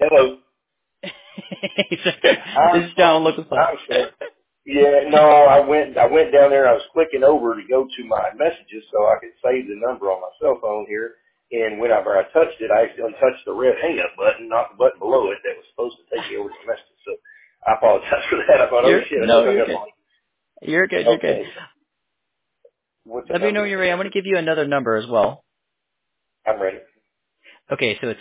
Hello. Hey, sir. This is John Local Plus. I'm sorry. Yeah, no, I went down there and I was clicking over to go to my messages so I could save the number on my cell phone here. And whenever I touched it, I accidentally touched the red hang up button, not the button below it that was supposed to take me over to the messages. So I apologize for that. I thought, oh shit, I just hung You're up good. on you. You're good. You're good. Okay. What's the Let me know number? when you're ready. I'm going to give you another number as well. I'm ready. Okay, so it's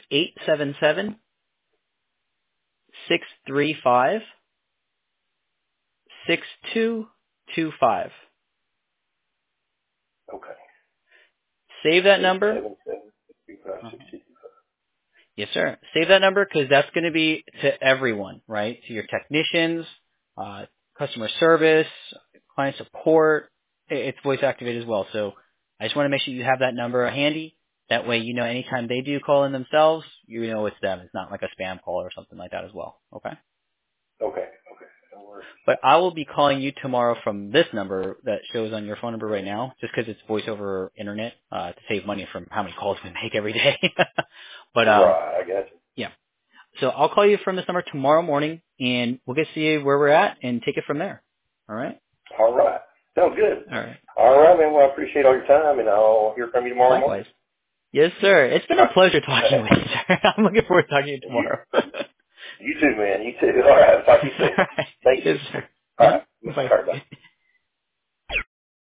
877-635-6225. Okay. Save that number. 877-635-6225. Yes, sir. Save that number because that's going to be to everyone, right? To your technicians, customer service, client support. It's voice activated as well. So I just want to make sure you have that number handy. That way, you know, anytime they do call in themselves, you know it's them. It's not like a spam call or something like that as well. Okay. Okay. No worries. But I will be calling you tomorrow from this number that shows on your phone number right now, just because it's voice over internet to save money from how many calls we make every day. But Right, I got you. yeah. So I'll call you from this number tomorrow morning, and we'll get to see where we're at and take it from there. All right? All right. Sounds good. All right. All right, man. Well, I appreciate all your time, and I'll hear from you tomorrow morning. Likewise. Yes, sir. It's been All a pleasure talking with you, sir. I'm looking forward to talking to you right. tomorrow. You too, man. You too. All right. Talk to you All soon. right. Thank you. Yes, sir. All right. Uh-huh. All right. Bye. Bye.